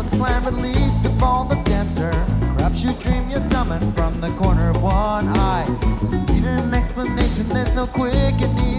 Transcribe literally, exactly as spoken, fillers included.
anyone's plan, release the ball, the dancer. Perhaps you dream you're summoned from the corner of one eye. Need an explanation, there's no quick and easy